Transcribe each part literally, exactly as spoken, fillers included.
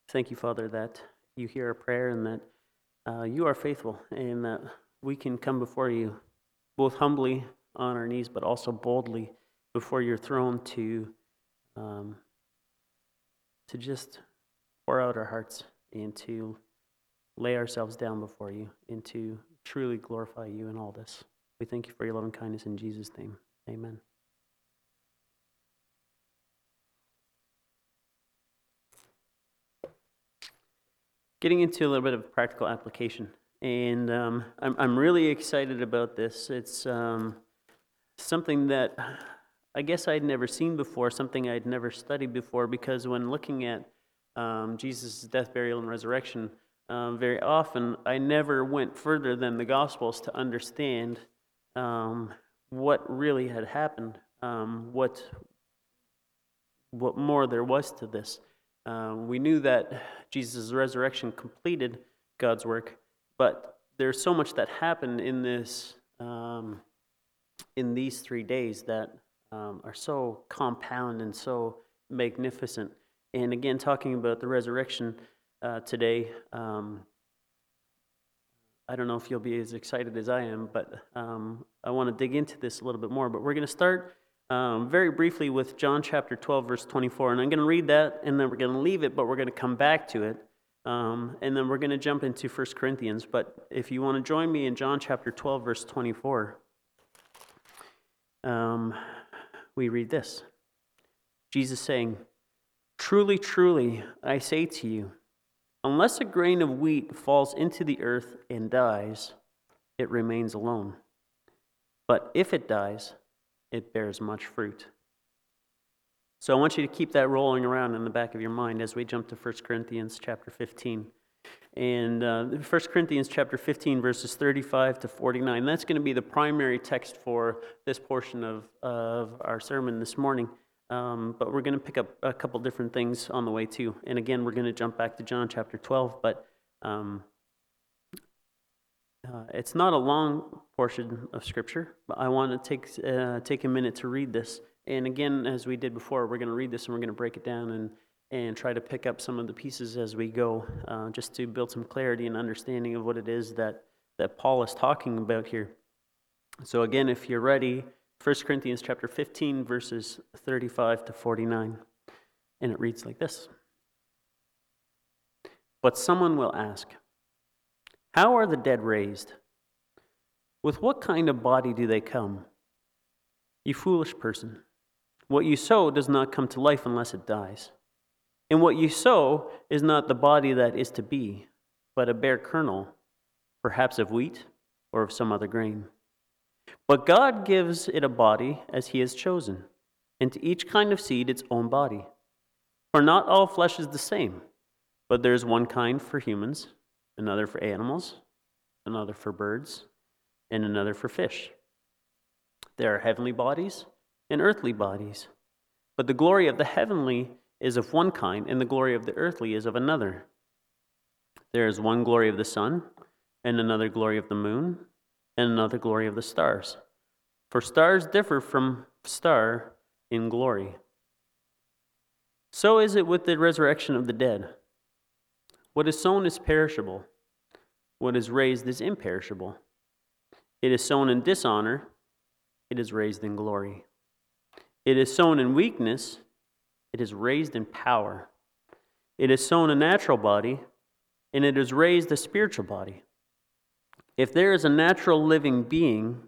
Thank you, Father, that you hear our prayer and that uh, you are faithful and that we can come before you both humbly on our knees but also boldly before your throne to um, to just pour out our hearts and to lay ourselves down before you and to truly glorify you in all this. We thank you for your loving kindness in Jesus' name. Amen. Getting into a little bit of practical application, and um, I'm I'm really excited about this. It's um, something that I guess I'd never seen before, something I'd never studied before, because when looking at um, Jesus' death, burial, and resurrection, um, very often I never went further than the Gospels to understand um, what really had happened, um, what what more there was to this. Um, we knew that Jesus' resurrection completed God's work, but there's so much that happened in this, um, in these three days that um, are so compound and so magnificent. And again, talking about the resurrection uh, today, um, I don't know if you'll be as excited as I am, but um, I want to dig into this a little bit more. But we're going to start um, very briefly with John chapter twelve, verse twenty-four. And I'm going to read that, and then we're going to leave it, but we're going to come back to it. Um, and then we're going to jump into First Corinthians. But if you want to join me in John chapter twelve, verse twenty-four, um, we read this. Jesus saying, "Truly, truly, I say to you, unless a grain of wheat falls into the earth and dies, it remains alone. But if it dies, it bears much fruit." So I want you to keep that rolling around in the back of your mind as we jump to First Corinthians chapter fifteen. And uh, First Corinthians chapter fifteen, verses thirty-five to forty-nine, that's going to be the primary text for this portion of, of our sermon this morning. Um, but we're going to pick up a couple different things on the way too. And again, we're going to jump back to John chapter twelve, but um, uh, it's not a long portion of Scripture, but I want to take uh, take a minute to read this. And again, as we did before, we're going to read this and we're going to break it down and, and try to pick up some of the pieces as we go, uh, just to build some clarity and understanding of what it is that, that Paul is talking about here. So again, if you're ready, First Corinthians chapter fifteen, verses thirty-five to forty-nine. And it reads like this. "But someone will ask, 'How are the dead raised? With what kind of body do they come?' You foolish person, what you sow does not come to life unless it dies. And what you sow is not the body that is to be, but a bare kernel, perhaps of wheat or of some other grain. But God gives it a body as He has chosen, and to each kind of seed its own body. For not all flesh is the same, but there is one kind for humans, another for animals, another for birds, and another for fish. There are heavenly bodies and earthly bodies, but the glory of the heavenly is of one kind, and the glory of the earthly is of another. There is one glory of the sun, and another glory of the moon, and another glory of the stars. For stars differ from star in glory. So is it with the resurrection of the dead. What is sown is perishable. What is raised is imperishable. It is sown in dishonor. It is raised in glory. It is sown in weakness. It is raised in power. It is sown a natural body, and it is raised a spiritual body. If there is a natural living being,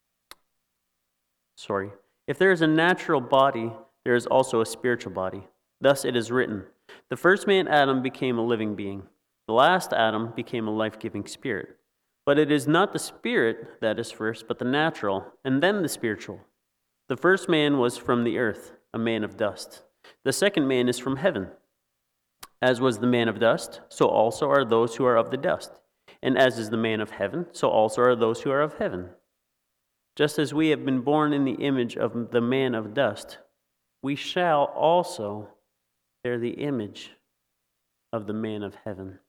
sorry, if there is a natural body, there is also a spiritual body. Thus it is written, the first man, Adam, became a living being. The last Adam became a life-giving spirit. But it is not the spirit that is first, but the natural, and then the spiritual. The first man was from the earth, a man of dust. The second man is from heaven. As was the man of dust, so also are those who are of the dust. And as is the man of heaven, so also are those who are of heaven. Just as we have been born in the image of the man of dust, we shall also bear the image of the man of heaven.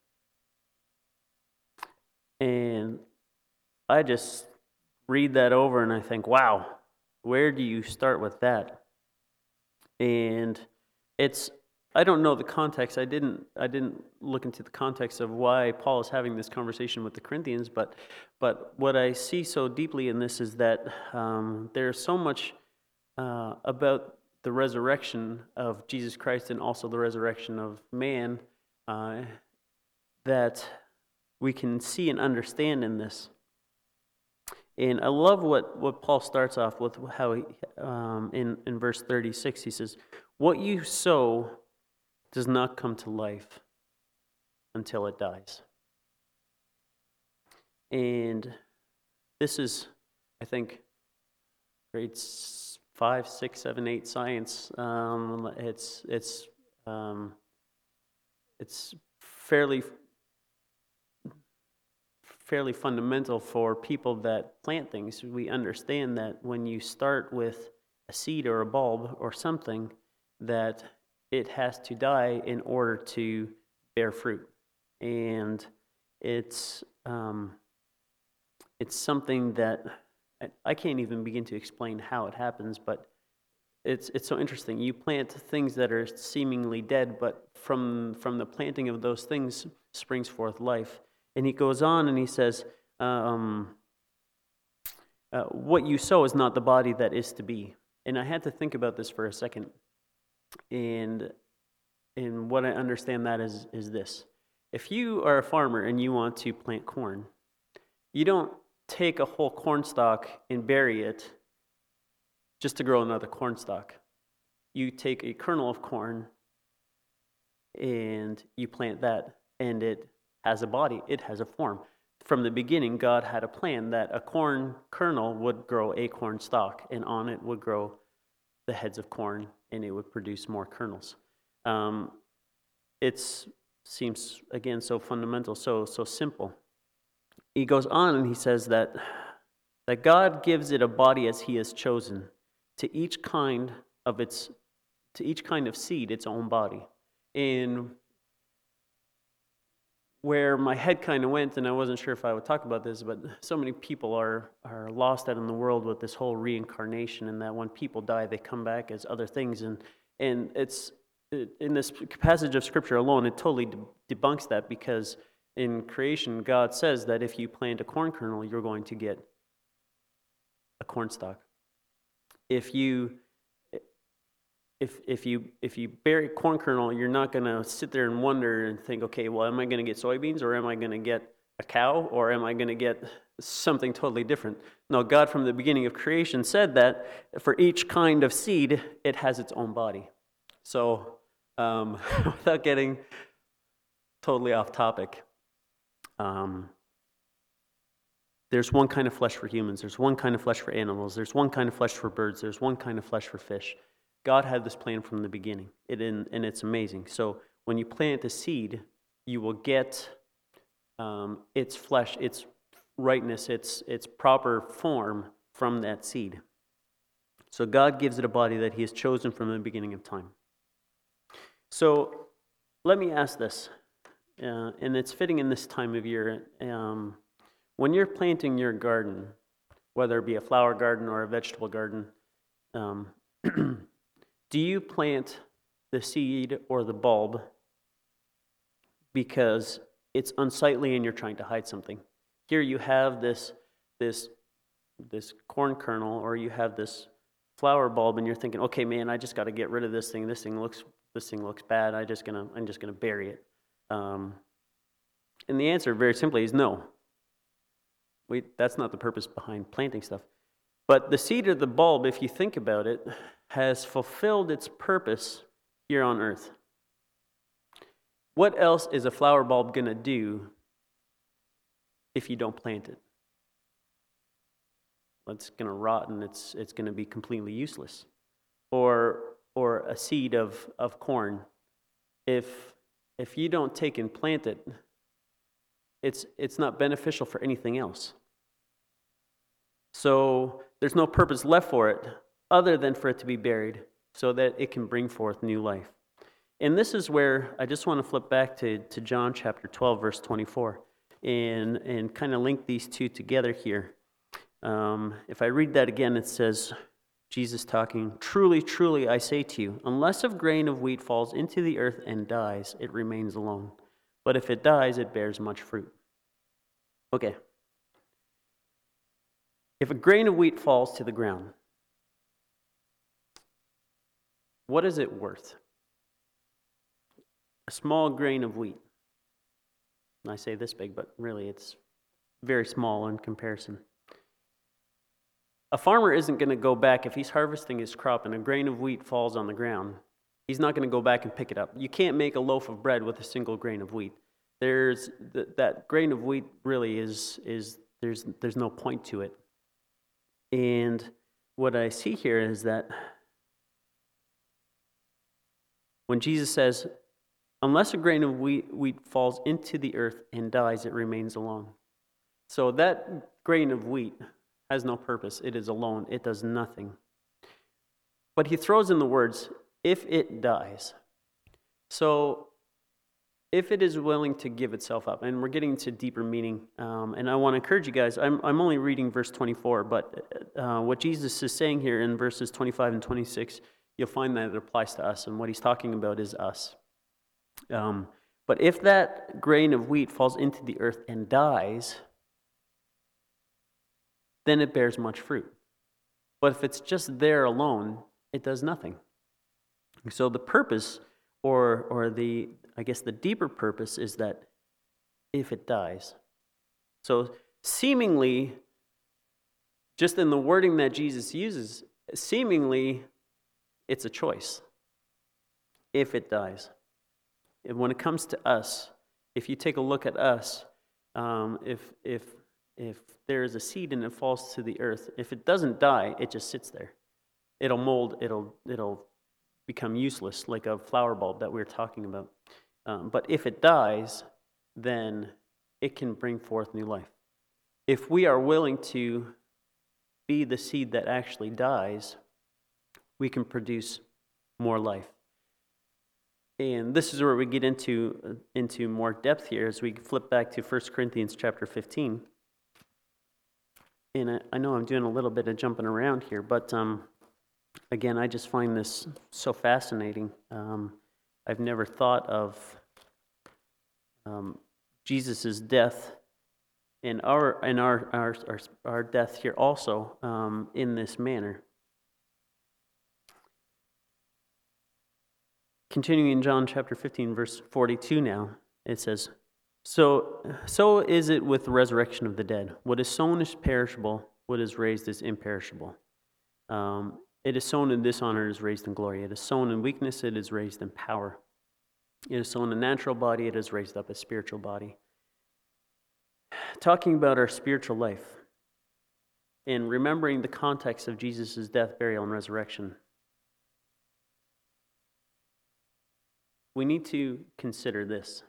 And I just read that over and I think, wow, where do you start with that? And it's I don't know the context. I didn't. I didn't look into the context of why Paul is having this conversation with the Corinthians. But, but what I see so deeply in this is that um, there's so much uh, about the resurrection of Jesus Christ and also the resurrection of man uh, that we can see and understand in this. And I love what, what Paul starts off with, how he, um, in, in verse thirty-six, he says, "What you sow does not come to life until it dies." And this is, I think, grades five, six, seven, eight science. Um, it's it's um, it's fairly fairly fundamental for people that plant things. We understand that when you start with a seed or a bulb or something, that it has to die in order to bear fruit. And it's um, it's something that I can't even begin to explain how it happens, but it's it's so interesting. You plant things that are seemingly dead, but from from the planting of those things springs forth life. And he goes on and he says, um, uh, what you sow is not the body that is to be. And I had to think about this for a second. And and what I understand that is is this. If you are a farmer and you want to plant corn, you don't take a whole corn stalk and bury it just to grow another corn stalk. You take a kernel of corn and you plant that, and it has a body, it has a form. From the beginning, God had a plan that a corn kernel would grow a corn stalk, and on it would grow the heads of corn, and it would produce more kernels. Um, it seems, again, so fundamental, so so simple. He goes on and he says that, that God gives it a body as he has chosen, to each kind of its, to each kind of seed its own body. And where my head kind of went, and I wasn't sure if I would talk about this, but so many people are are lost out in the world with this whole reincarnation, and that when people die, they come back as other things, and and it's it, in this passage of Scripture alone, it totally de- debunks that, because in creation, God says that if you plant a corn kernel, you're going to get a corn stalk. If you If if you if you bury a corn kernel, you're not going to sit there and wonder and think, okay, well, am I going to get soybeans, or am I going to get a cow, or am I going to get something totally different? No, God from the beginning of creation said that for each kind of seed, it has its own body. So um, without getting totally off topic, um, there's one kind of flesh for humans, there's one kind of flesh for animals, there's one kind of flesh for birds, there's one kind of flesh for fish. God had this plan from the beginning, it in, and it's amazing. So when you plant a seed, you will get um, its flesh, its rightness, its its proper form from that seed. So God gives it a body that he has chosen from the beginning of time. So let me ask this, uh, and it's fitting in this time of year. Um, when you're planting your garden, whether it be a flower garden or a vegetable garden, um, do you plant the seed or the bulb because it's unsightly and you're trying to hide something? Here you have this this this corn kernel, or you have this flower bulb, and you're thinking, okay, man, I just got to get rid of this thing. This thing looks this thing looks bad. I just gonna I'm just gonna bury it. Um, and the answer, very simply, is no. We that's not the purpose behind planting stuff. But the seed or the bulb, if you think about it, has fulfilled its purpose here on earth. What else is a flower bulb going to do if you don't plant it? Well, it's going to rot, and it's it's going to be completely useless. Or or a seed of, of corn. If if you don't take and plant it, it's it's not beneficial for anything else. So there's no purpose left for it other than for it to be buried so that it can bring forth new life. And this is where I just want to flip back to, to John chapter twelve, verse twenty-four, and, and kind of link these two together here. Um, if I read that again, it says, Jesus talking, "Truly, truly, I say to you, unless a grain of wheat falls into the earth and dies, it remains alone. But if it dies, it bears much fruit." Okay. If a grain of wheat falls to the ground, what is it worth? A small grain of wheat. And I say this big, but really it's very small in comparison. A farmer isn't going to go back if he's harvesting his crop and a grain of wheat falls on the ground. He's not going to go back and pick it up. You can't make a loaf of bread with a single grain of wheat. There's th- that grain of wheat really is is there's there's no point to it. And what I see here is that when Jesus says, "Unless a grain of wheat, wheat falls into the earth and dies, it remains alone." So that grain of wheat has no purpose. It is alone. It does nothing. But he throws in the words, "if it dies." So if it is willing to give itself up, and we're getting to deeper meaning, um, and I want to encourage you guys, I'm, I'm only reading verse twenty-four, but uh, what Jesus is saying here in verses twenty-five and twenty-six, you'll find that it applies to us, and what he's talking about is us. Um, but if that grain of wheat falls into the earth and dies, then it bears much fruit. But if it's just there alone, it does nothing. So the purpose, or or the, I guess the deeper purpose is that if it dies. So seemingly, just in the wording that Jesus uses, seemingly it's a choice. If it dies. And when it comes to us, if you take a look at us, um, if if if there is a seed and it falls to the earth, if it doesn't die, it just sits there. It'll mold, it'll it'll become useless, like a flower bulb that we were talking about. Um, but if it dies, then it can bring forth new life. If we are willing to be the seed that actually dies, we can produce more life. And this is where we get into into more depth here as we flip back to First Corinthians chapter fifteen. And I, I know I'm doing a little bit of jumping around here, but um, again, I just find this so fascinating. Um, I've never thought of um, Jesus' death and our and our our our, our death here also um, in this manner. Continuing in John chapter fifteen, verse forty-two now, it says, So, so is it with the resurrection of the dead. What is sown is perishable, what is raised is imperishable. Um, it is sown in dishonor, it is raised in glory. It is sown in weakness, it is raised in power. It is sown a natural body, it is raised up a spiritual body. Talking about our spiritual life and remembering the context of Jesus' death, burial, and resurrection, we need to consider this.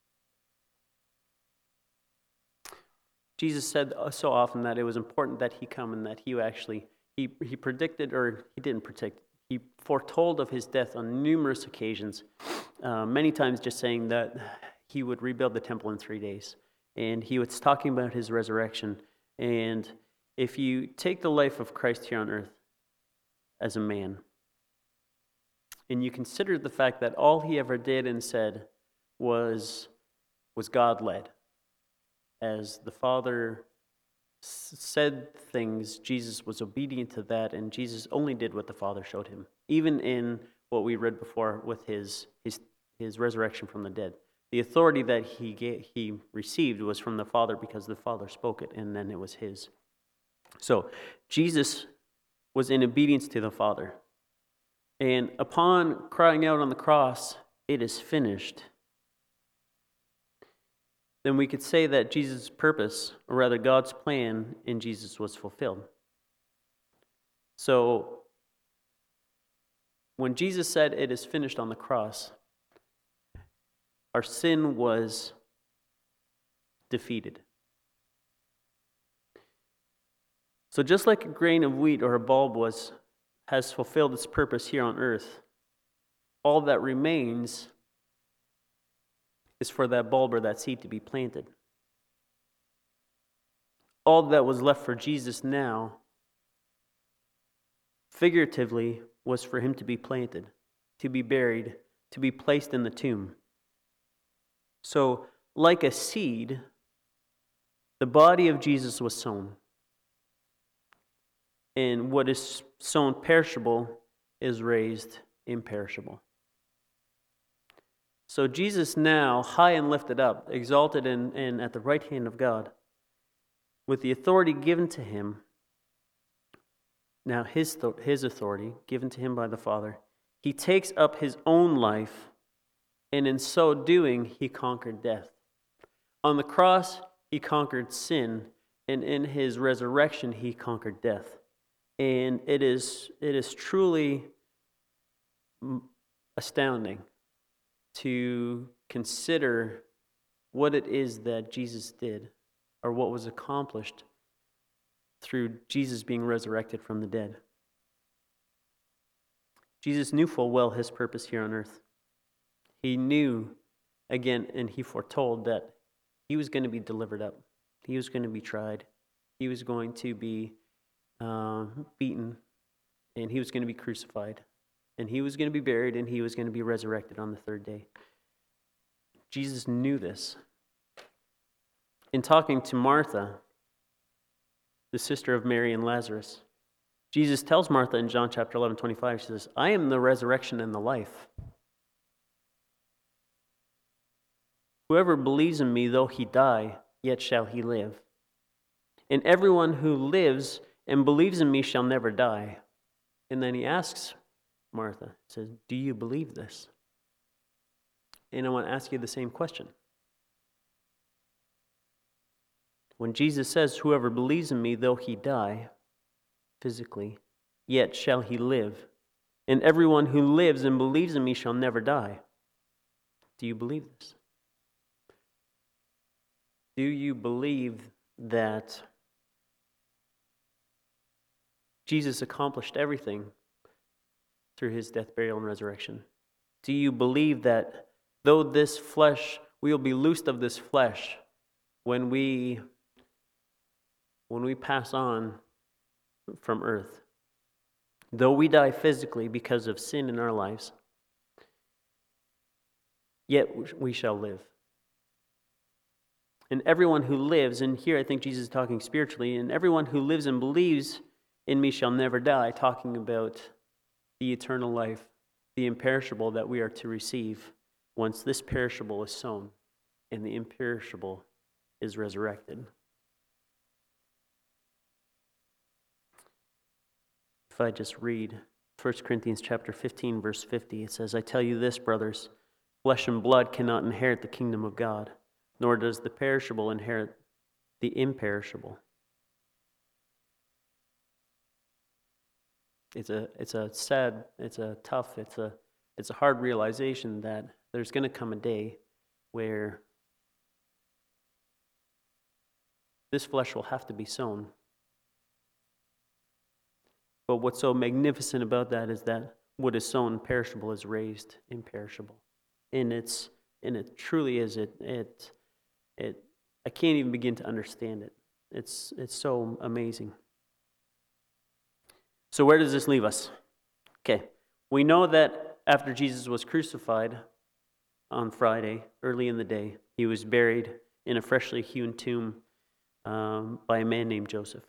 Jesus said so often that it was important that he come and that he actually, he, he predicted, or he didn't predict, he foretold of his death on numerous occasions, uh, many times just saying that he would rebuild the temple in three days. And he was talking about his resurrection. And if you take the life of Christ here on earth as a man, and you consider the fact that all he ever did and said was, was God-led, as the Father s- said things, Jesus was obedient to that, and Jesus only did what the Father showed him, even in what we read before with his his, his resurrection from the dead. The authority that he gave, he received was from the Father because the Father spoke it, and then it was his. So Jesus was in obedience to the Father. And upon crying out on the cross, "It is finished," then we could say that Jesus' purpose, or rather God's plan in Jesus, was fulfilled. So, when Jesus said, "It is finished" on the cross, our sin was defeated. So just like a grain of wheat or a bulb was has fulfilled its purpose here on earth, all that remains is for that bulb or that seed to be planted. All that was left for Jesus now figuratively was for him to be planted, to be buried, to be placed in the tomb. So, like a seed, the body of Jesus was sown. And what is sown perishable is raised imperishable. So Jesus now, high and lifted up, exalted and, and at the right hand of God, with the authority given to him, now his, his authority given to him by the Father, he takes up his own life, and in so doing, he conquered death. On the cross, he conquered sin, and in his resurrection, he conquered death. And it is it is truly astounding to consider what it is that Jesus did, or what was accomplished through Jesus being resurrected from the dead. Jesus knew full well his purpose here on earth. He knew, again, and he foretold that he was going to be delivered up. He was going to be tried. He was going to be uh, beaten, and he was going to be crucified. And he was going to be buried, and he was going to be resurrected on the third day. Jesus knew this. In talking to Martha, the sister of Mary and Lazarus, Jesus tells Martha in John chapter eleven, twenty-five, he says, I am the resurrection and the life. Whoever believes in me, though he die, yet shall he live. And everyone who lives and believes in me shall never die. And then he asks Martha, he says, do you believe this? And I want to ask you the same question. When Jesus says, whoever believes in me, though he die, physically, yet shall he live. And everyone who lives and believes in me shall never die. Do you believe this? Do you believe that Jesus accomplished everything through his death, burial, and resurrection? Do you believe that though this flesh, we will be loosed of this flesh when we when we pass on from earth, though we die physically because of sin in our lives, yet we shall live? And everyone who lives, and here I think Jesus is talking spiritually, and everyone who lives and believes in me shall never die, talking about the eternal life, the imperishable that we are to receive once this perishable is sown and the imperishable is resurrected. If I just read First Corinthians chapter fifteen, verse fifty, it says, I tell you this, brothers, flesh and blood cannot inherit the kingdom of God, nor does the perishable inherit the imperishable. It's a it's a sad, it's a tough, it's a it's a hard realization that there's going to come a day where this flesh will have to be sown. But what's so magnificent about that is that what is sown perishable is raised imperishable. And it's and it truly is it it it I can't even begin to understand it. It's it's so amazing. So where does this leave us? Okay, we know that after Jesus was crucified on Friday, early in the day, he was buried in a freshly hewn tomb um, by a man named Joseph.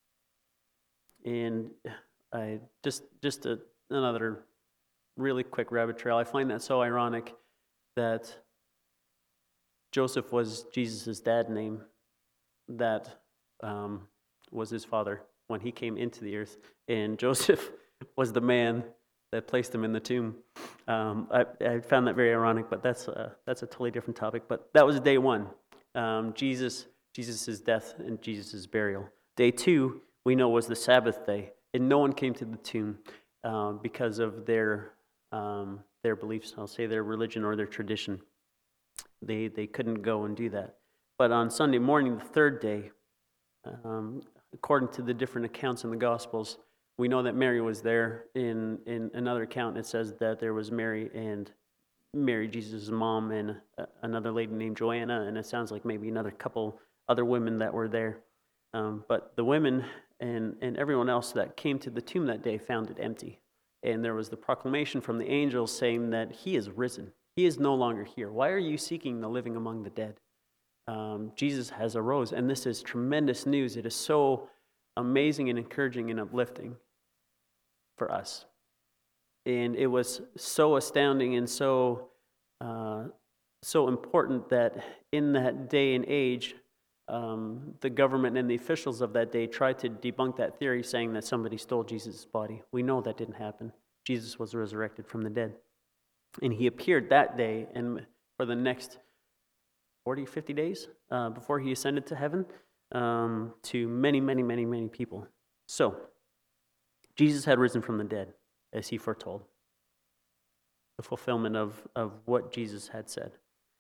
And I just just a, another really quick rabbit trail. I find that so ironic that Joseph was Jesus' dad's name, that um, was his father when he came into the earth, and Joseph was the man that placed him in the tomb. Um, I, I found that very ironic, but that's a, that's a totally different topic. But that was day one, um, Jesus, Jesus' death and Jesus' burial. Day two, we know, was the Sabbath day, and no one came to the tomb uh, because of their um, their beliefs. I'll say their religion or their tradition. They they couldn't go and do that. But on Sunday morning, the third day, um, according to the different accounts in the Gospels, we know that Mary was there. In, in another account, it says that there was Mary and Mary, Jesus' mom, and uh, another lady named Joanna, and it sounds like maybe another couple other women that were there. Um, but the women and, and everyone else that came to the tomb that day found it empty. And there was the proclamation from the angels saying that he is risen. He is no longer here. Why are you seeking the living among the dead? Um, Jesus has arose, and this is tremendous news. It is so amazing and encouraging and uplifting for us. And it was so astounding and so uh, so important that in that day and age, um, the government and the officials of that day tried to debunk that theory, saying that somebody stole Jesus' body. We know that didn't happen. Jesus was resurrected from the dead. And he appeared that day, and for the next forty, fifty days uh, before he ascended to heaven, um, to many, many, many, many people. So, Jesus had risen from the dead, as he foretold. The fulfillment of, of what Jesus had said.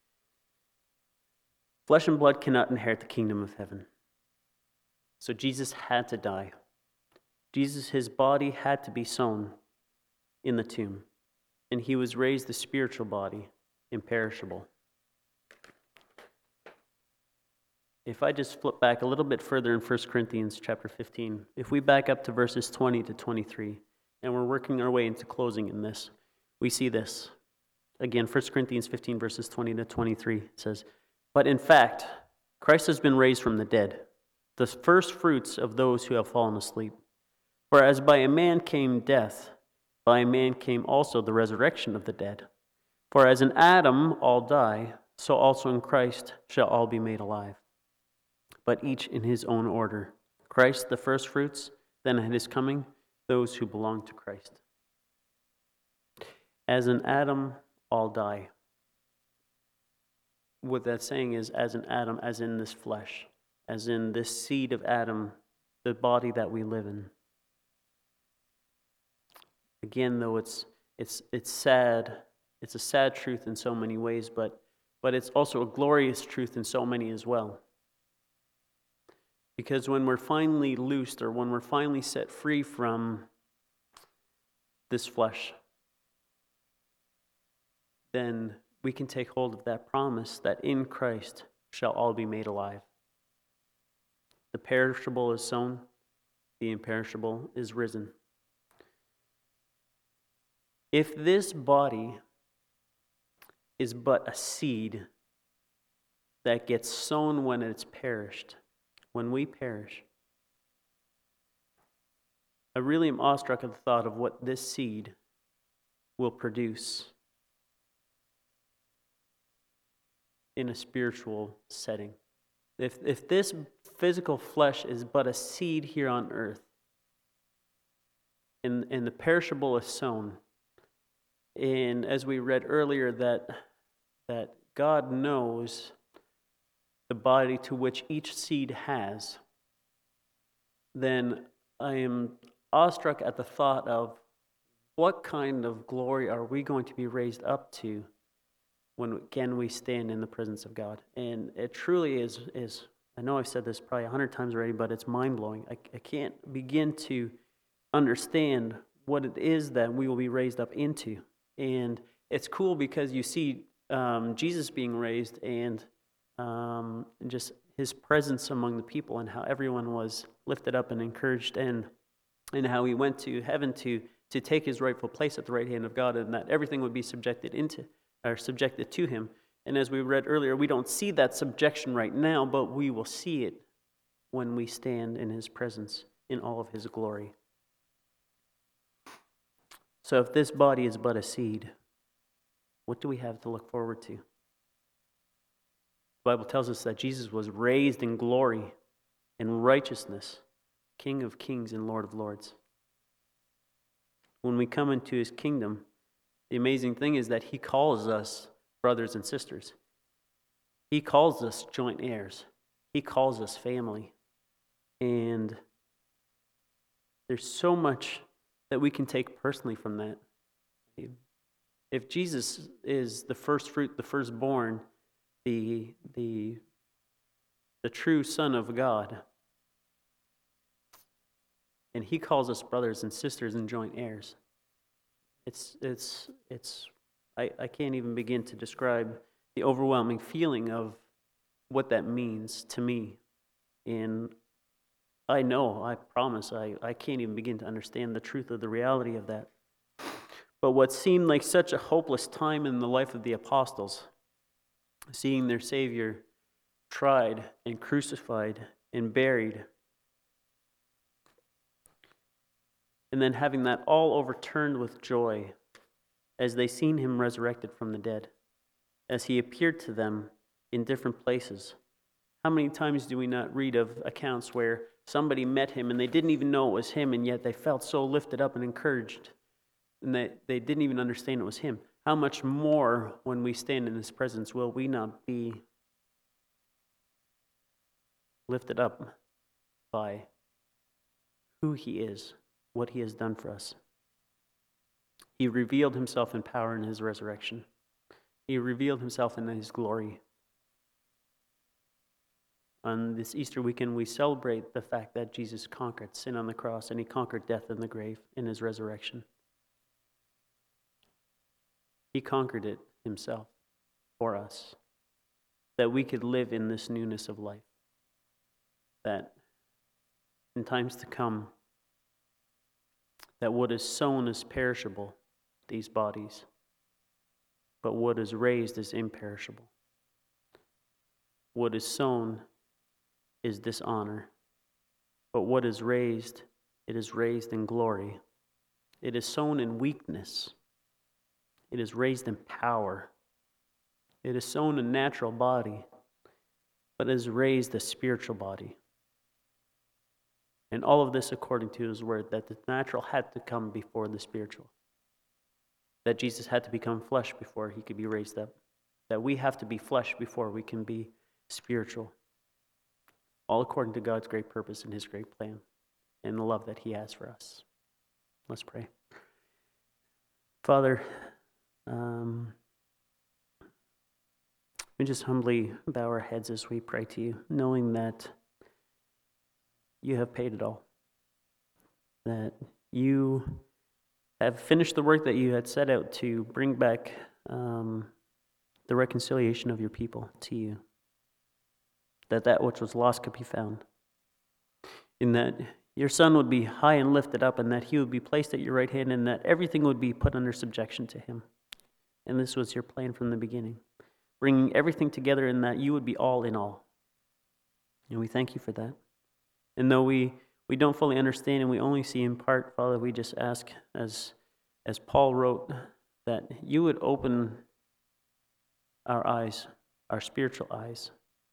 Flesh and blood cannot inherit the kingdom of heaven. So Jesus had to die. Jesus, his body had to be sown in the tomb. And he was raised the spiritual body, imperishable. If I just flip back a little bit further in First Corinthians chapter fifteen, if we back up to verses twenty to twenty-three, and we're working our way into closing in this, we see this. Again, First Corinthians fifteen, verses twenty to twenty-three says, "But in fact, Christ has been raised from the dead, the first fruits of those who have fallen asleep. For as by a man came death, by a man came also the resurrection of the dead. For as in Adam all die, so also in Christ shall all be made alive. But each in his own order. Christ the first fruits, then at his coming, those who belong to Christ. As in Adam all die." What that's saying is, as in Adam, as in this flesh, as in this seed of Adam, the body that we live in. Again, though, it's it's it's sad. It's a sad truth in so many ways, but but it's also a glorious truth in so many as well. Because when we're finally loosed, or when we're finally set free from this flesh, then we can take hold of that promise that in Christ shall all be made alive. The perishable is sown, the imperishable is risen. If this body is but a seed that gets sown when it's perished, when we perish, I really am awestruck at the thought of what this seed will produce in a spiritual setting. If if this physical flesh is but a seed here on earth, and, and the perishable is sown, and as we read earlier, that that God knows the body to which each seed has, then I am awestruck at the thought of what kind of glory are we going to be raised up to when again we stand in the presence of God. And it truly is, is I know I've said this probably a hundred times already, but it's mind-blowing. I, I can't begin to understand what it is that we will be raised up into. And it's cool because you see um, Jesus being raised, and um, just his presence among the people, and how everyone was lifted up and encouraged, and and how he went to heaven to to take his rightful place at the right hand of God, and that everything would be subjected into or subjected to him. And as we read earlier, we don't see that subjection right now, but we will see it when we stand in his presence in all of his glory. So if this body is but a seed, what do we have to look forward to? The Bible tells us that Jesus was raised in glory and righteousness, King of kings and Lord of lords. When we come into his kingdom, the amazing thing is that he calls us brothers and sisters. He calls us joint heirs. He calls us family. And there's so much that we can take personally from that. If Jesus is the first fruit, the firstborn, the the the true Son of God, and he calls us brothers and sisters and joint heirs, it's it's it's I, I can't even begin to describe the overwhelming feeling of what that means to me. And I know, I promise, I, I can't even begin to understand the truth of the reality of that. But what seemed like such a hopeless time in the life of the apostles, seeing their Savior tried and crucified and buried, and then having that all overturned with joy as they seen him resurrected from the dead, as he appeared to them in different places. How many times do we not read of accounts where somebody met him and they didn't even know it was him, and yet they felt so lifted up and encouraged, and that they didn't even understand it was him? How much more when we stand in his presence will we not be lifted up by who he is, what he has done for us? He revealed himself in power in his resurrection. He revealed himself in his glory. On this Easter weekend, we celebrate the fact that Jesus conquered sin on the cross, and he conquered death in the grave in his resurrection. He conquered it himself for us, that we could live in this newness of life, that in times to come, that what is sown is perishable, these bodies, but what is raised is imperishable. What is sown is dishonor, but what is raised, it is raised in glory. It is sown in weakness. It is raised in power. It is sown a natural body, but it is raised a spiritual body. And all of this according to his word, that the natural had to come before the spiritual. That Jesus had to become flesh before he could be raised up. That we have to be flesh before we can be spiritual. All according to God's great purpose and his great plan and the love that he has for us. Let's pray. Father, um, we just humbly bow our heads as we pray to you, knowing that you have paid it all. That you have finished the work that you had set out to bring back um, the reconciliation of your people to you. That that which was lost could be found. In that your Son would be high and lifted up, and that he would be placed at your right hand, and that everything would be put under subjection to him. And this was your plan from the beginning, bringing everything together in that you would be all in all. And we thank you for that. And though we, we don't fully understand and we only see in part, Father, we just ask, as, as Paul wrote, that you would open our eyes, our spiritual eyes,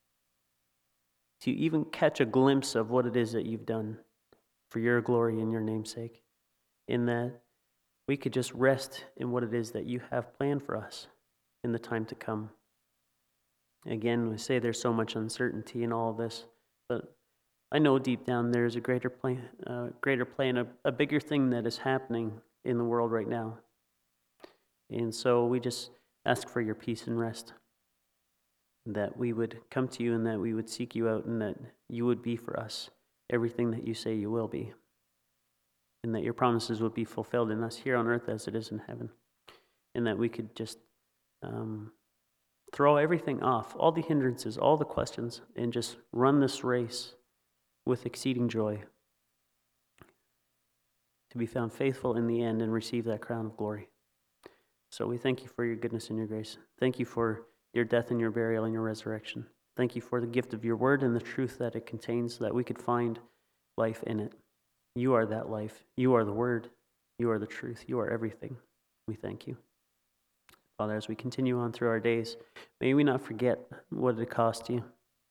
to even catch a glimpse of what it is that you've done for your glory and your name's sake, in that we could just rest in what it is that you have planned for us in the time to come. Again, we say there's so much uncertainty in all of this, but I know deep down there's a greater plan, uh, greater plan, a, a bigger thing that is happening in the world right now. And so we just ask for your peace and rest, that we would come to you and that we would seek you out, and that you would be for us everything that you say you will be, and that your promises would be fulfilled in us here on earth as it is in heaven, and that we could just um, throw everything off, all the hindrances, all the questions, and just run this race with exceeding joy, to be found faithful in the end and receive that crown of glory. So we thank you for your goodness and your grace. Thank you for your death and your burial and your resurrection. Thank you for the gift of your word and the truth that it contains, so that we could find life in it. You are that life. You are the word. You are the truth. You are everything. We thank you. Father, as we continue on through our days, may we not forget what it cost you.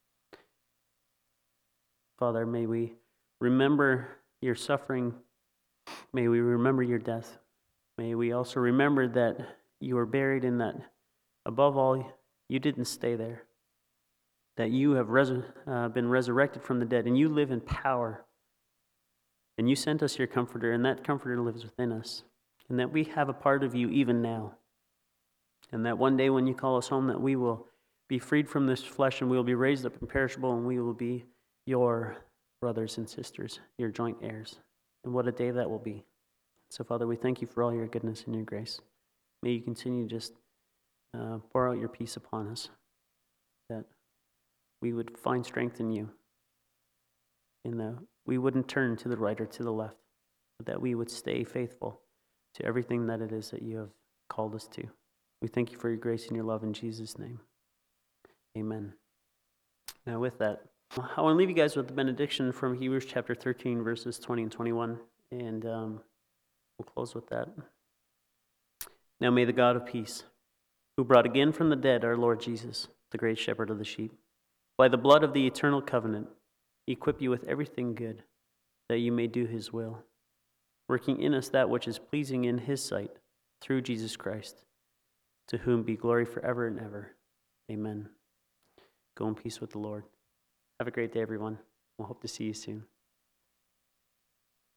Father, may we remember your suffering. May we remember your death. May we also remember that you were buried, in that, above all, you didn't stay there. That you have res- uh, been resurrected from the dead, and you live in power. And you sent us your comforter, and that comforter lives within us. And that we have a part of you even now. And that one day when you call us home, that we will be freed from this flesh, and we will be raised up imperishable, and we will be your brothers and sisters, your joint heirs. And what a day that will be. So, Father, we thank you for all your goodness and your grace. May you continue to just uh, pour out your peace upon us, that we would find strength in you, in the we wouldn't turn to the right or to the left, but that we would stay faithful to everything that it is that you have called us to. We thank you for your grace and your love in Jesus' name. Amen. Now with that, I want to leave you guys with the benediction from Hebrews chapter thirteen, verses twenty and twenty-one, and um, we'll close with that. Now may the God of peace, who brought again from the dead our Lord Jesus, the great shepherd of the sheep, by the blood of the eternal covenant, equip you with everything good, that you may do his will, working in us that which is pleasing in his sight, through Jesus Christ, to whom be glory forever and ever. Amen. Go in peace with the Lord. Have a great day, everyone. We'll hope to see you soon.